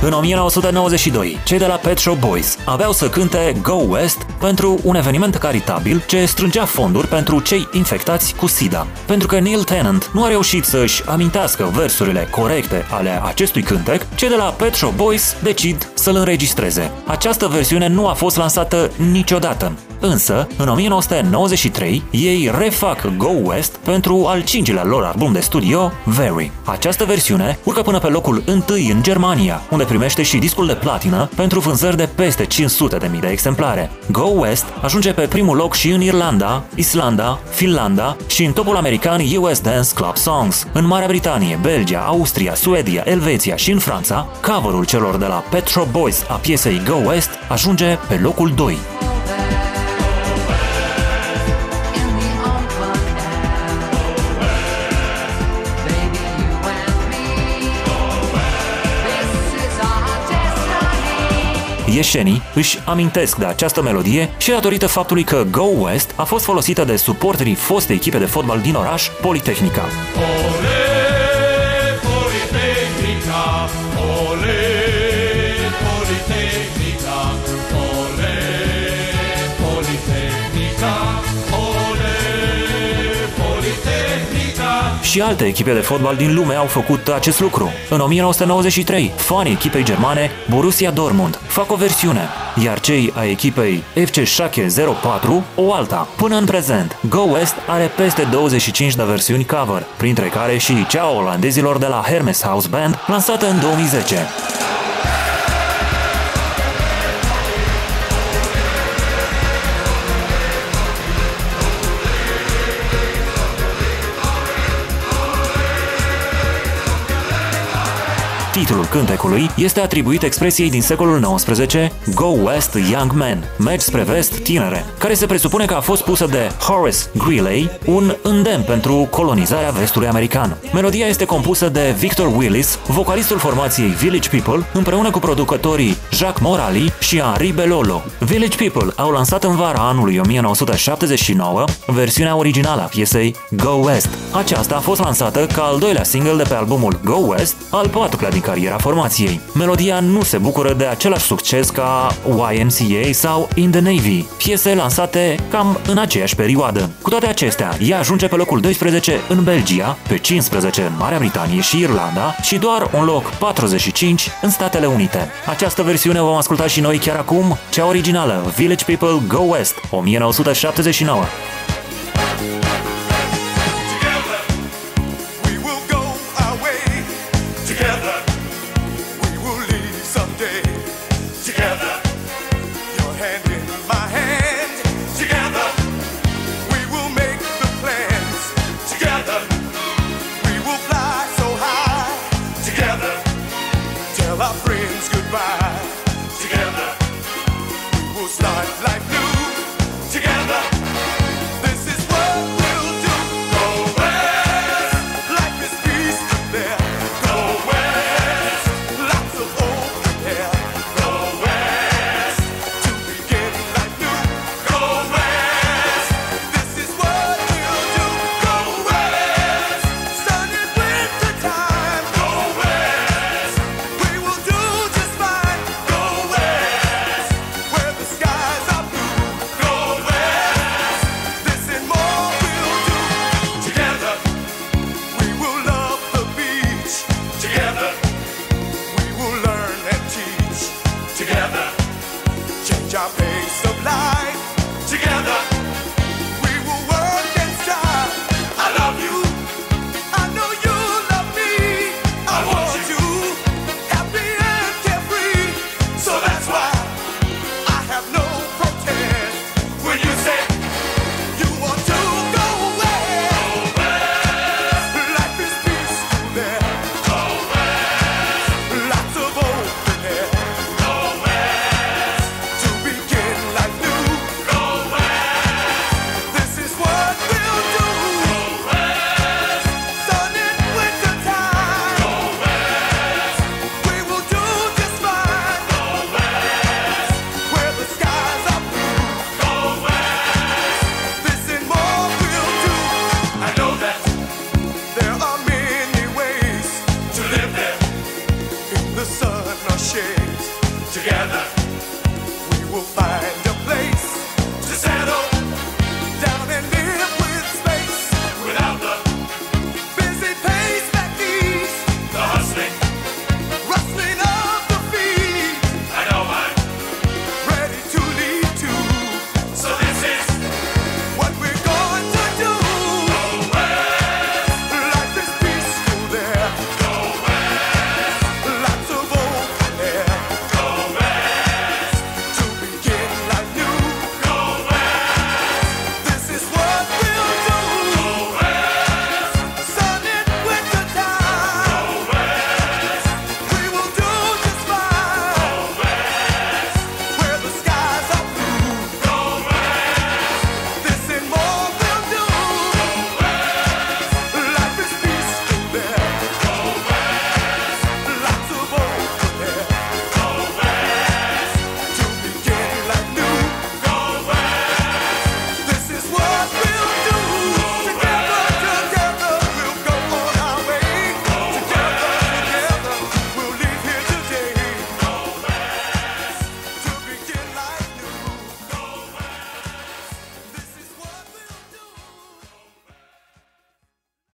În 1992, cei de la Pet Shop Boys aveau să cânte Go West pentru un eveniment caritabil ce strângea fonduri pentru cei infectați cu SIDA. Pentru că Neil Tennant nu a reușit să-și amintească versurile corecte ale acestui cântec, cei de la Pet Shop Boys decid să-l înregistreze. Această versiune nu a fost lansată niciodată. Însă, în 1993, ei refac Go West pentru al 5-lea lor album de studio, Very. Această versiune urcă până pe locul 1 în Germania, unde primește și discul de platină pentru vânzări de peste 500.000 de exemplare. Go West ajunge pe primul loc și în Irlanda, Islanda, Finlanda și în topul american US Dance Club Songs. În Marea Britanie, Belgia, Austria, Suedia, Elveția și în Franța, cover-ul celor de la Pet Shop Boys a piesei Go West ajunge pe locul 2. Ieșenii își amintesc de această melodie și datorită faptului că Go West a fost folosită de suporterii fostei echipe de fotbal din oraș, Politehnica. Ole, Politehnica, ole, Politehnica, ole, Politehnica, ole, Politehnica. Și alte echipe de fotbal din lume au făcut acest lucru. În 1993, fanii echipei germane Borussia Dortmund fac o versiune, iar cei ai echipei FC Schalke 04 o alta. Până în prezent, Go West are peste 25 de versiuni cover, printre care și cea a olandezilor de la Hermes House Band, lansată în 2010. Titlul cântecului este atribuit expresiei din secolul XIX Go West Young Men, mergi spre vest, tinere, care se presupune că a fost pusă de Horace Greeley, un îndemn pentru colonizarea vestului american. Melodia este compusă de Victor Willis, vocalistul formației Village People, împreună cu producătorii Jacques Morali și Henri Belolo. Village People au lansat în vara anului 1979 versiunea originală a piesei Go West. Aceasta a fost lansată ca al doilea single de pe albumul Go West, al patrulea din cariera formației. Melodia nu se bucură de același succes ca YMCA sau In the Navy, piese lansate cam în aceeași perioadă. Cu toate acestea, ea ajunge pe locul 12 în Belgia, pe 15 în Marea Britanie și Irlanda și doar un loc 45 în Statele Unite. Această versiune vom asculta și noi chiar acum, cea originală, Village People Go West, 1979. Tell our friends goodbye.